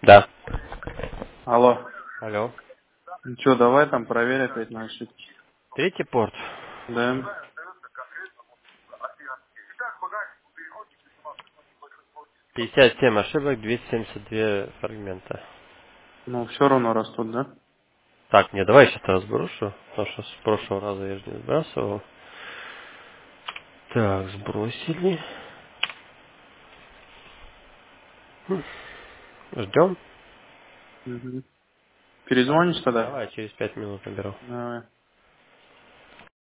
Да. Алло. Алло. Ну что, давай там проверь опять на ошибки. Третий порт. Да. 57 ошибок, 272 фрагмента. Ну, все равно растут, да? Так, не, давай сейчас разброшу, потому что с прошлого раза я же не сбрасывал. Так, сбросили. Ждем. Угу. Перезвонишь тогда? Давай, через 5 минут наберу. Давай.